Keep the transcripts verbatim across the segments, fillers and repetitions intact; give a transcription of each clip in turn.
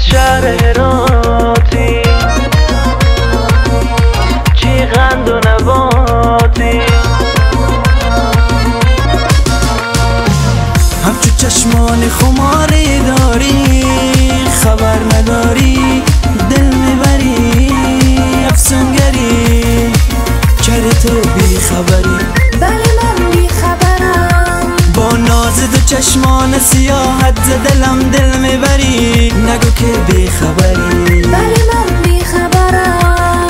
شهر هراتی، چی قند و نباتی، همچو چشمان خماری داری، خبر نداری دل میبری، افسونگری کرده تو بی خبری. بله من بی خبرم، با ناز دو چشمان سیاحت ز دلم دل میبری، نگو که بی خبری. بله من بی خبرم.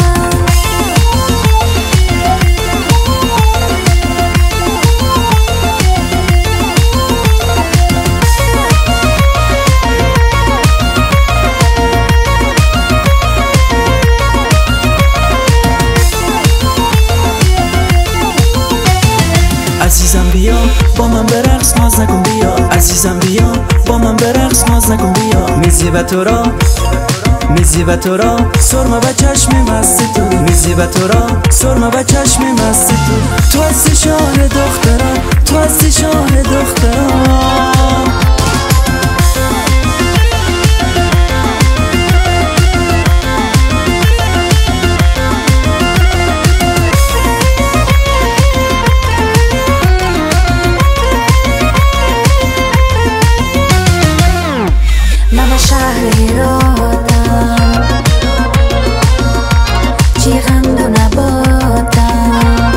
عزیزم بیا با من برقص ناز نکن بیا، عزیزم بیا با من برقص ناز نکن بیا. میزیبه تو را میزیبه تو را سرمه و چشم مست تو، میزیبه تو را سرمه و چشم مست تو. تو هستی شاه دخترم، تو هستی شاه دخترم. من شهر هراتم، چی قند و نباتم،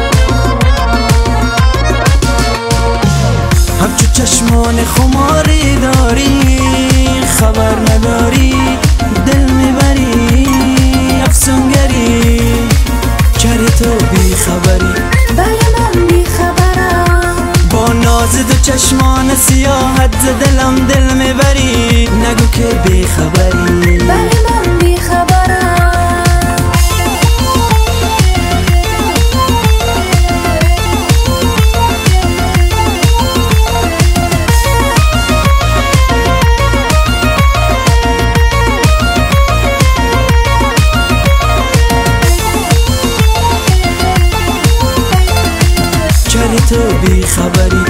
همچو چشمان خماری داری، خبر نداری دل میبری، افسونگری کردی تو بی خبری. بله من بی خبرم، با ناز دو چشمان سیاحت ز دلم دل میبری، نگو که بی خبری. بله من بی خبرم. کردی تو بی خبری.